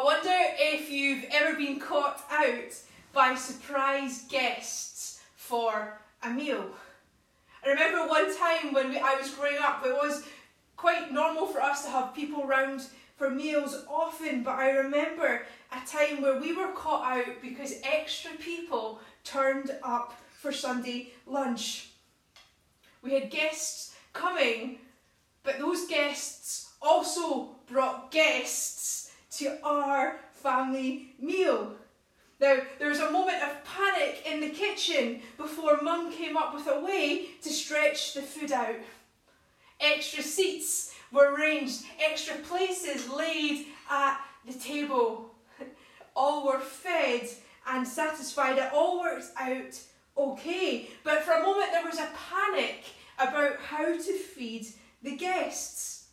I wonder if you've ever been caught out by surprise guests for a meal. I remember one time when I was growing up, it was quite normal for us to have people round for meals often, but I remember a time where we were caught out because extra people turned up for Sunday lunch. We had guests coming, but those guests also brought guests to our family meal. Now, there was a moment of panic in the kitchen before Mum came up with a way to stretch the food out. Extra seats were arranged, extra places laid at the table. All were fed and satisfied. It all worked out okay. But for a moment there was a panic about how to feed the guests.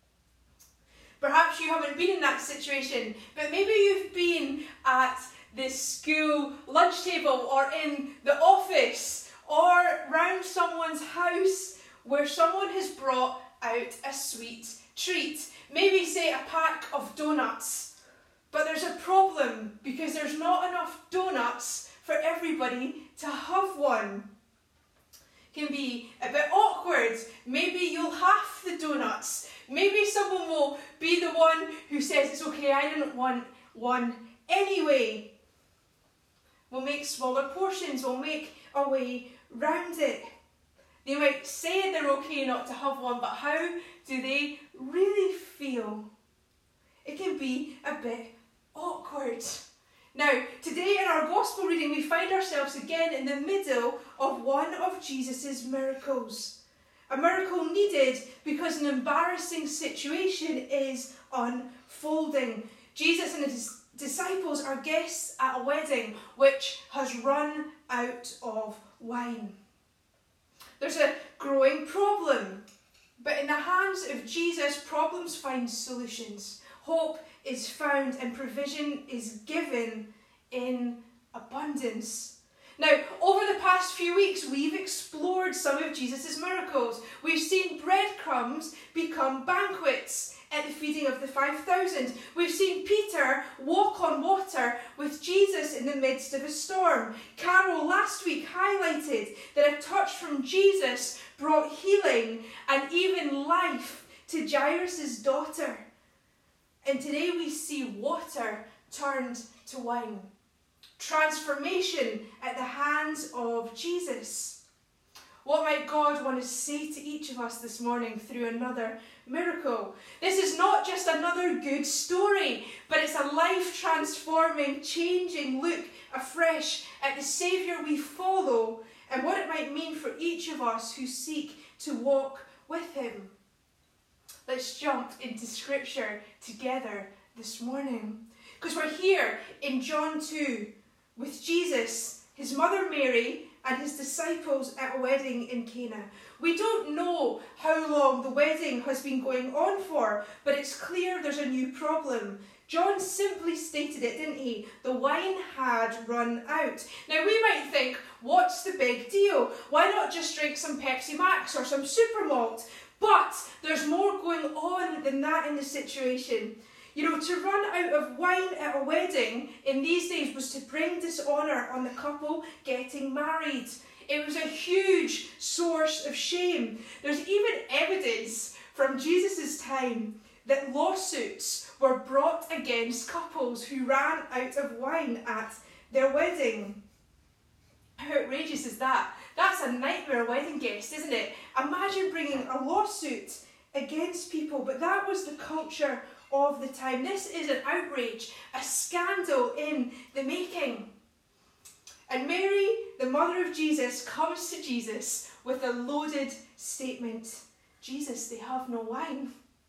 Perhaps you haven't been in that situation, but maybe you've been at the school lunch table or in the office or round someone's house where someone has brought out a sweet treat. Maybe say a pack of donuts, but there's a problem because there's not enough donuts for everybody to have one. It can be a bit awkward. Maybe you'll half the donuts. Maybe someone will be the one who says, it's okay, I didn't want one anyway. We'll make smaller portions, we'll make our way round it. They might say they're okay not to have one, but how do they really feel? It can be a bit awkward. Now, today in our Gospel reading, we find ourselves again in the middle of one of Jesus' miracles. A miracle needed because an embarrassing situation is unfolding. Jesus and his disciples are guests at a wedding which has run out of wine. There's a growing problem, but in the hands of Jesus, problems find solutions. Hope is found and provision is given in abundance. Now, over the past few weeks, we've explored some of Jesus' miracles. We've seen breadcrumbs become banquets at the feeding of the 5,000. We've seen Peter walk on water with Jesus in the midst of a storm. Carol last week highlighted that a touch from Jesus brought healing and even life to Jairus' daughter. And today we see water turned to wine. Transformation at the hands of Jesus. What might God want to say to each of us this morning through another miracle? This is not just another good story, but it's a life-transforming, changing look afresh at the Saviour we follow and what it might mean for each of us who seek to walk with him. Let's jump into Scripture together this morning, because we're here in John 2 with Jesus, his mother Mary, and his disciples at a wedding in Cana. We don't know how long the wedding has been going on for, but it's clear there's a new problem. John simply stated it, didn't he? The wine had run out. Now we might think, what's the big deal? Why not just drink some Pepsi Max or some Super Malt? But there's more going on than that in the situation. You know, to run out of wine at a wedding in these days was to bring dishonour on the couple getting married. It was a huge source of shame. There's even evidence from Jesus' time that lawsuits were brought against couples who ran out of wine at their wedding. How outrageous is that? That's a nightmare wedding guest, isn't it? Imagine bringing a lawsuit against people, but that was the culture of the time. This is an outrage, a scandal in the making. And Mary, the mother of Jesus, comes to Jesus with a loaded statement. Jesus, they have no wine.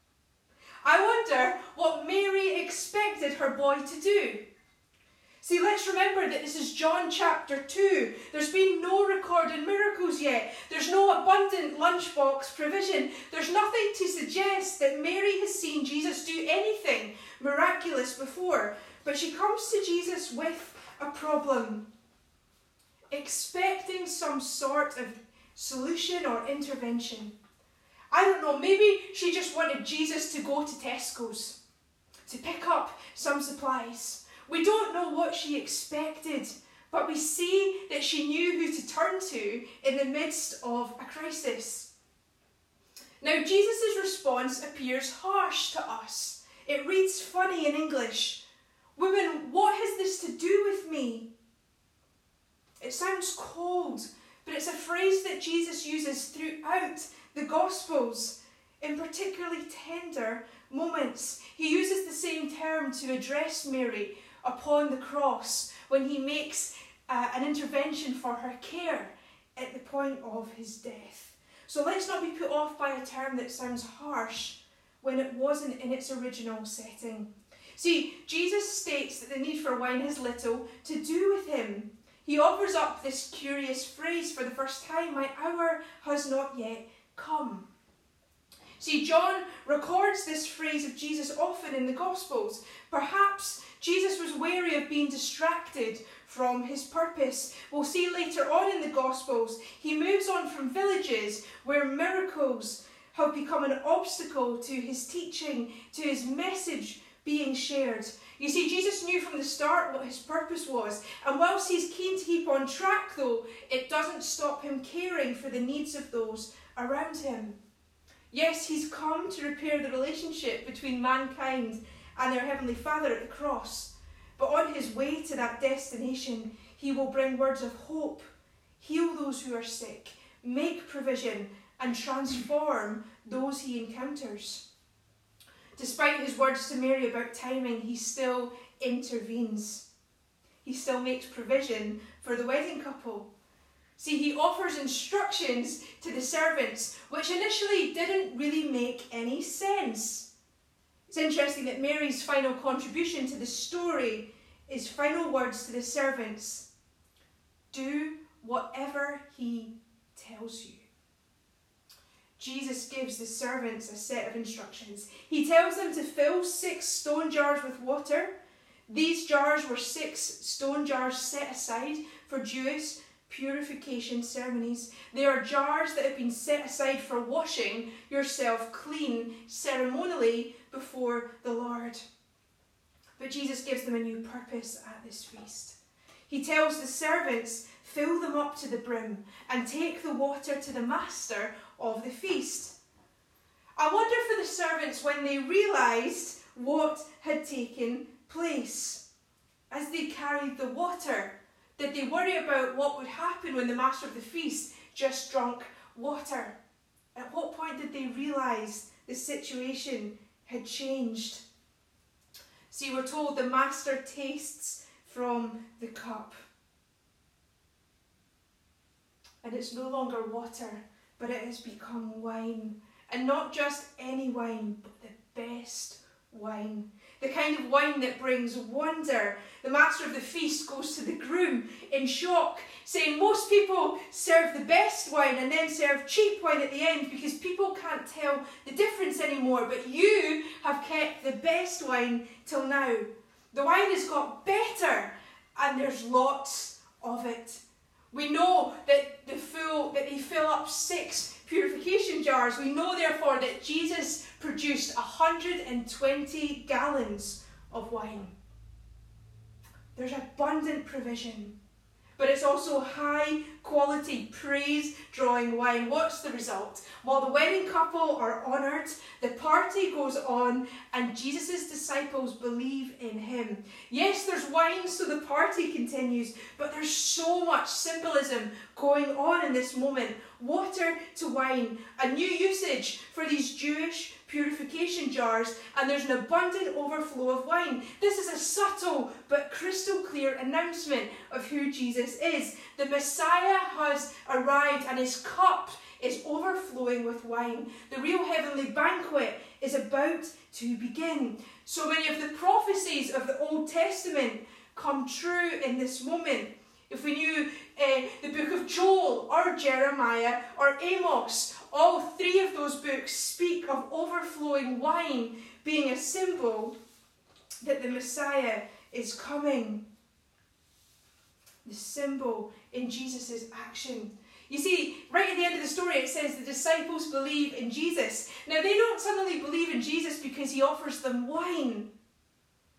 I wonder what Mary expected her boy to do. See, let's remember that this is John chapter 2. There's been no recorded miracles yet. There's no abundant lunchbox provision. There's nothing to suggest that Mary has seen Jesus do anything miraculous before. But she comes to Jesus with a problem, expecting some sort of solution or intervention. I don't know, maybe she just wanted Jesus to go to Tesco's. to pick up some supplies. We don't know what she expected, but we see that she knew who to turn to in the midst of a crisis. Now, Jesus' response appears harsh to us. It reads funny in English. "Woman, what has this to do with me?" It sounds cold, but it's a phrase that Jesus uses throughout the Gospels in particularly tender moments. He uses the same term to address Mary upon the cross when he makes an intervention for her care at the point of his death. So let's not be put off by a term that sounds harsh when it wasn't in its original setting. See, Jesus states that the need for wine has little to do with him. He offers up this curious phrase for the first time, "My hour has not yet come." See, John records this phrase of Jesus often in the Gospels. Perhaps Jesus was wary of being distracted from his purpose. We'll see later on in the Gospels, he moves on from villages where miracles have become an obstacle to his teaching, to his message being shared. You see, Jesus knew from the start what his purpose was, and whilst he's keen to keep on track though, it doesn't stop him caring for the needs of those around him. Yes, he's come to repair the relationship between mankind and their Heavenly Father at the cross, but on his way to that destination, he will bring words of hope, heal those who are sick, make provision, and transform those he encounters. Despite his words to Mary about timing, he still intervenes. He still makes provision for the wedding couple. See, he offers instructions to the servants, which initially didn't really make any sense. It's interesting that Mary's final contribution to the story is final words to the servants. "Do whatever he tells you." Jesus gives the servants a set of instructions. He tells them to fill 6 stone jars with water. These jars were 6 stone jars set aside for Jewish purification ceremonies. They are jars that have been set aside for washing yourself clean ceremonially before the Lord. But Jesus gives them a new purpose at this feast. He tells the servants, "Fill them up to the brim and take the water to the master of the feast." I wonder for the servants when they realised what had taken place. As they carried the water, did they worry about what would happen when the master of the feast just drank water? At what point did they realise the situation had changed? See, we're told the master tastes from the cup. And it's no longer water, but it has become wine. And not just any wine, but the best wine. The kind of wine that brings wonder. The master of the feast goes to the groom in shock, saying most people serve the best wine and then serve cheap wine at the end because people can't tell the difference anymore, but you have kept the best wine till now. The wine has got better and there's lots of it. We know that they fill up 6 purification jars. We know therefore that Jesus produced 120 gallons of wine. There's abundant provision, but it's also high quality, praise drawing wine. What's the result? While the wedding couple are honoured, the party goes on and Jesus' disciples believe in him. Yes, there's wine so the party continues, but there's so much symbolism going on in this moment. Water to wine, a new usage for these Jewish purification jars, and there's an abundant overflow of wine. This is a subtle but crystal clear announcement of who Jesus is. The Messiah has arrived and his cup is overflowing with wine. The real heavenly banquet is about to begin. So many of the prophecies of the Old Testament come true in this moment. If we knew the book of Joel or Jeremiah or Amos, all 3 of those books speak of overflowing wine being a symbol that the Messiah is coming. The symbol in Jesus' action. You see, right at the end of the story it says the disciples believe in Jesus. Now they don't suddenly believe in Jesus because he offers them wine.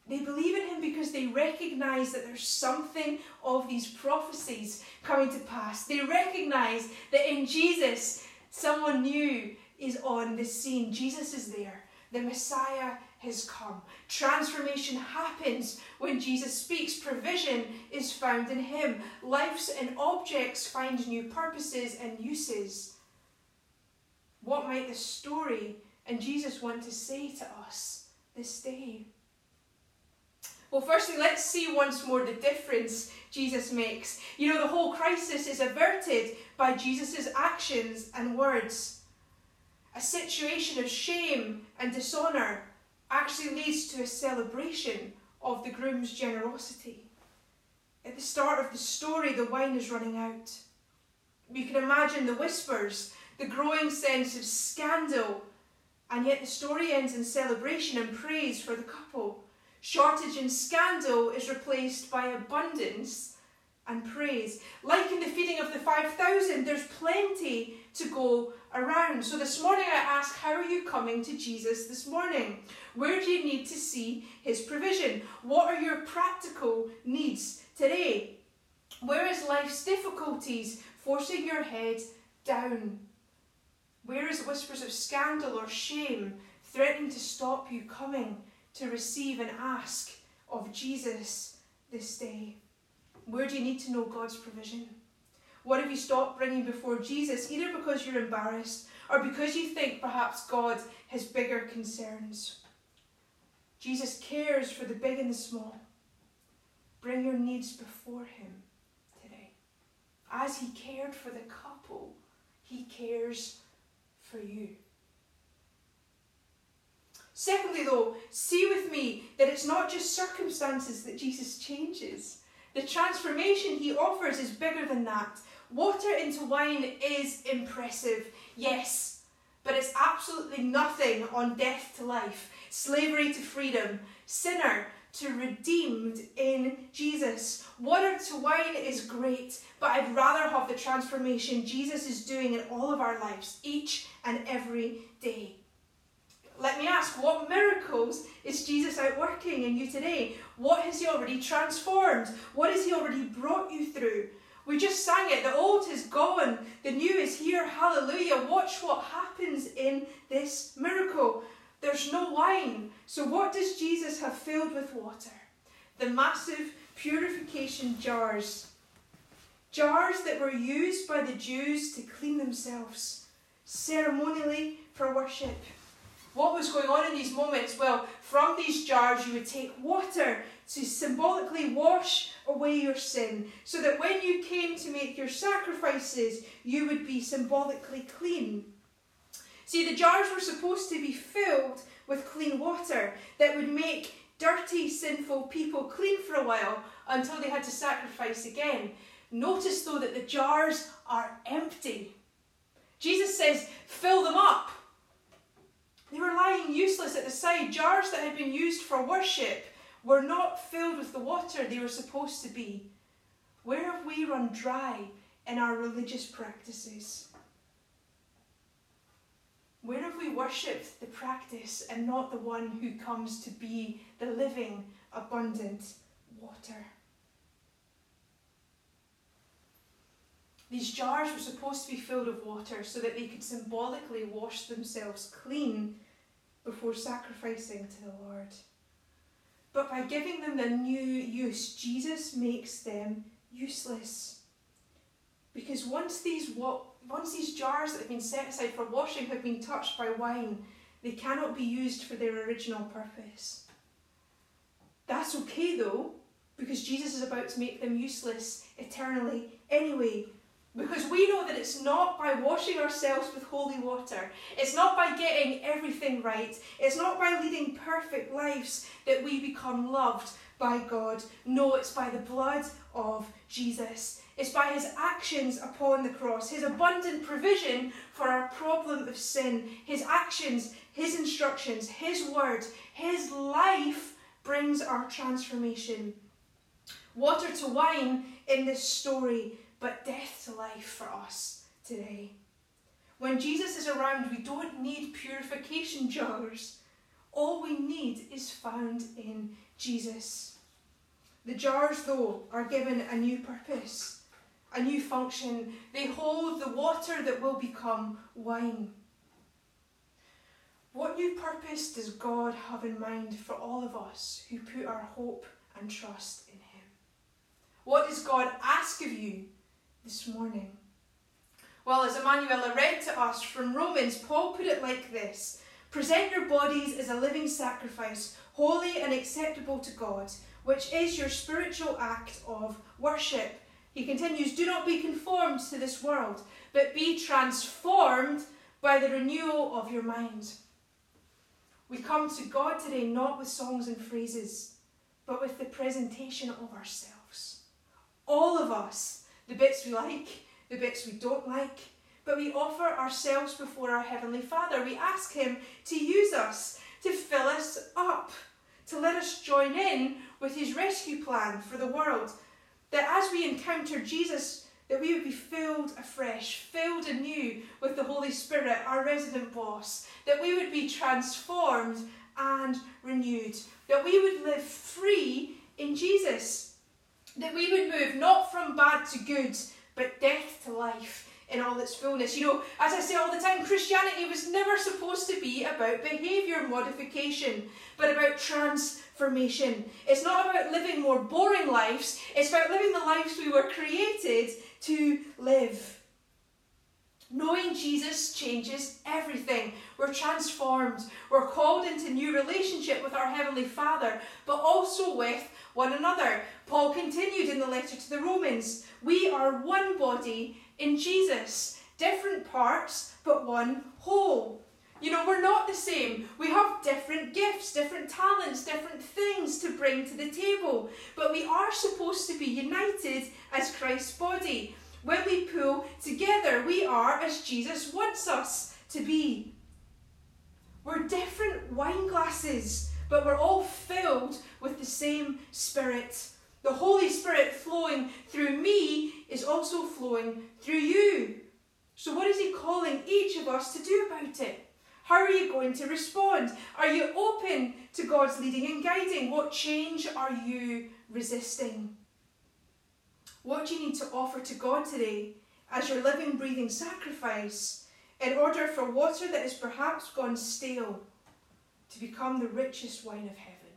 They believe in him because they recognise that there's something of these prophecies coming to pass. They recognise that in Jesus, someone new is on the scene. Jesus is there. The Messiah has come. Transformation happens when Jesus speaks. Provision is found in him. Lives and objects find new purposes and uses. What might the story and Jesus want to say to us this day? Well, firstly, let's see once more the difference Jesus makes. You know, the whole crisis is averted by Jesus' actions and words. A situation of shame and dishonour actually leads to a celebration of the groom's generosity. At the start of the story, the wine is running out. You can imagine the whispers, the growing sense of scandal, and yet the story ends in celebration and praise for the couple. Shortage and scandal is replaced by abundance and praise. Like in the feeding of the 5,000, there's plenty to go around. So this morning I ask, how are you coming to Jesus this morning? Where do you need to see his provision? What are your practical needs today? Where is life's difficulties forcing your head down? Where is whispers of scandal or shame threatening to stop you coming to receive and ask of Jesus this day? Where do you need to know God's provision? What have you stopped bringing before Jesus, either because you're embarrassed or because you think perhaps God has bigger concerns? Jesus cares for the big and the small. Bring your needs before him today. As he cared for the couple, he cares for you. Secondly, though, see with me that it's not just circumstances that Jesus changes. The transformation he offers is bigger than that. Water into wine is impressive, yes, but it's absolutely nothing on death to life, slavery to freedom, sinner to redeemed in Jesus. Water to wine is great, but I'd rather have the transformation Jesus is doing in all of our lives, each and every day. Let me ask, what miracles is Jesus out working in you today? What has he already transformed? What has he already brought you through? We just sang it, the old is gone, the new is here, hallelujah. Watch what happens in this miracle. There's no wine, so what does Jesus have filled with water? The massive purification jars. Jars that were used by the Jews to clean themselves, ceremonially for worship. What was going on in these moments? Well, from these jars you would take water to symbolically wash away your sin, so that when you came to make your sacrifices, you would be symbolically clean. See, the jars were supposed to be filled with clean water that would make dirty, sinful people clean for a while until they had to sacrifice again. Notice, though, that the jars are empty. Jesus says, fill them up. They were lying useless at the side. Jars that had been used for worship were not filled with the water they were supposed to be. Where have we run dry in our religious practices? Where have we worshipped the practice and not the one who comes to be the living, abundant water? These jars were supposed to be filled with water so that they could symbolically wash themselves clean before sacrificing to the Lord. But by giving them a new use, Jesus makes them useless. Because once these jars that have been set aside for washing have been touched by wine, they cannot be used for their original purpose. That's okay though, because Jesus is about to make them useless eternally anyway. Because we know that it's not by washing ourselves with holy water, it's not by getting everything right, it's not by leading perfect lives that we become loved by God. No, it's by the blood of Jesus. It's by his actions upon the cross, his abundant provision for our problem of sin, his actions, his instructions, his word, his life brings our transformation. Water to wine in this story, but death to life for us today. When Jesus is around, we don't need purification jars. All we need is found in Jesus. The jars, though, are given a new purpose, a new function. They hold the water that will become wine. What new purpose does God have in mind for all of us who put our hope and trust in him? What does God ask of you this morning? Well, as Emanuela read to us from Romans, Paul put it like this: present your bodies as a living sacrifice, holy and acceptable to God, which is your spiritual act of worship. He continues, do not be conformed to this world, but be transformed by the renewal of your mind. We come to God today not with songs and phrases, but with the presentation of ourselves. All of us, the bits we like, the bits we don't like, but we offer ourselves before our Heavenly Father. We ask him to use us, to fill us up, to let us join in with his rescue plan for the world. That as we encounter Jesus, that we would be filled afresh, filled anew with the Holy Spirit, our resident boss. That we would be transformed and renewed. That we would live free in Jesus. That we would move not from bad to good, but death to life in all its fullness. You know, as I say all the time, Christianity was never supposed to be about behaviour modification, but about transformation. It's not about living more boring lives, it's about living the lives we were created to live. Knowing Jesus changes everything. We're transformed. We're called into new relationship with our Heavenly Father, but also with one another. Paul continued in the letter to the Romans. We are one body in Jesus. Different parts, but one whole. You know, we're not the same. We have different gifts, different talents, different things to bring to the table. But we are supposed to be united as Christ's body. When we pull together, we are as Jesus wants us to be. We're different wine glasses, but we're all filled with the same Spirit. The Holy Spirit flowing through me is also flowing through you. So what is he calling each of us to do about it? How are you going to respond? Are you open to God's leading and guiding? What change are you resisting? What do you need to offer to God today as your living, breathing sacrifice in order for water that has perhaps gone stale to become the richest wine of heaven?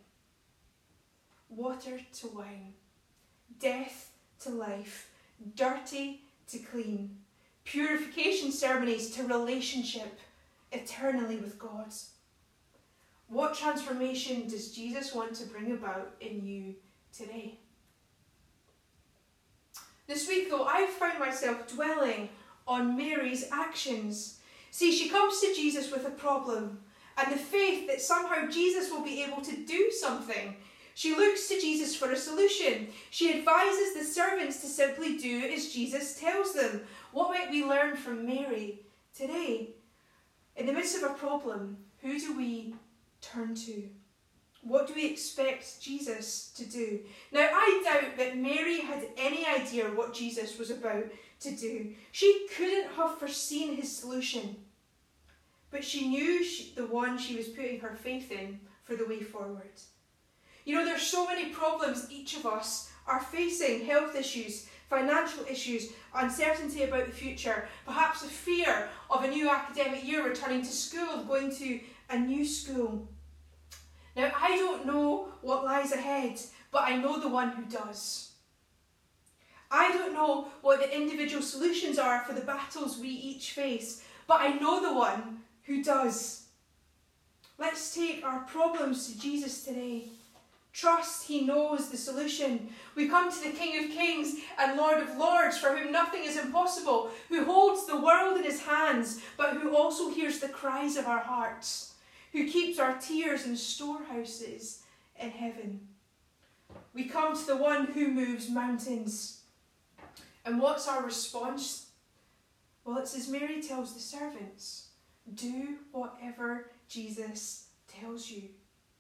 Water to wine, death to life, dirty to clean, purification ceremonies to relationship eternally with God. What transformation does Jesus want to bring about in you today? This week, though, I've found myself dwelling on Mary's actions. See, she comes to Jesus with a problem and the faith that somehow Jesus will be able to do something. She looks to Jesus for a solution. She advises the servants to simply do as Jesus tells them. What might we learn from Mary today? In the midst of a problem, who do we turn to? What do we expect Jesus to do? Now, I doubt that Mary had any idea what Jesus was about to do. She couldn't have foreseen his solution. But she knew the one she was putting her faith in for the way forward. You know, there's so many problems each of us are facing. Health issues, financial issues, uncertainty about the future, perhaps the fear of a new academic year, returning to school, going to a new school. Now, I don't know what lies ahead, but I know the one who does. I don't know what the individual solutions are for the battles we each face, but I know the one who does. Let's take our problems to Jesus today. Trust he knows the solution. We come to the King of Kings and Lord of Lords, for whom nothing is impossible, who holds the world in his hands, but who also hears the cries of our hearts, who keeps our tears in storehouses in heaven. We come to the one who moves mountains. And what's our response? Well, it's as Mary tells the servants, do whatever Jesus tells you.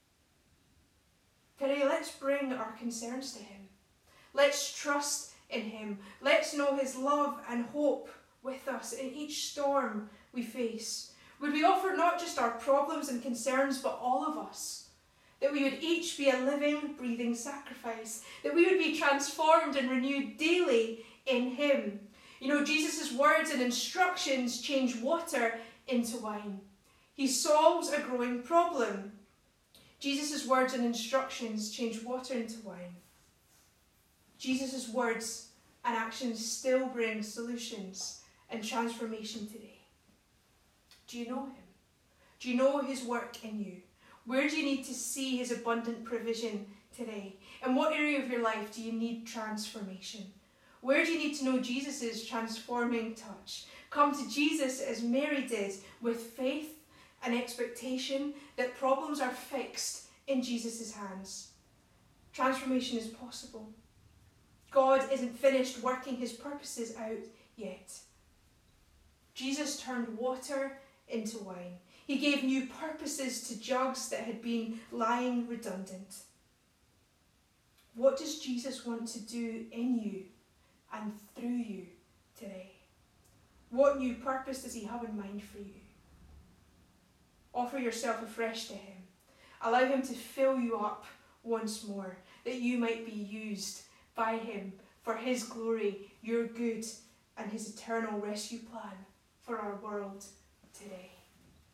Today, let's bring our concerns to him. Let's trust in him. Let's know his love and hope with us in each storm we face. Would we offer not just our problems and concerns, but all of us? that we would each be a living, breathing sacrifice, that we would be transformed and renewed daily in him. You know, Jesus' words and instructions change water into wine. He solves a growing problem. Jesus' words and instructions change water into wine. Jesus' words and actions still bring solutions and transformation today. Do you know him? Do you know his work in you? Where do you need to see his abundant provision today? In what area of your life do you need transformation? Where do you need to know Jesus' transforming touch? Come to Jesus as Mary did, with faith and expectation that problems are fixed in Jesus' hands. Transformation is possible. God isn't finished working his purposes out yet. Jesus turned water into wine. He gave new purposes to jugs that had been lying redundant. What does Jesus want to do in you and through you today? What new purpose does he have in mind for you? Offer yourself afresh to him. Allow him to fill you up once more, that you might be used by him for his glory, your good, and his eternal rescue plan for our world today.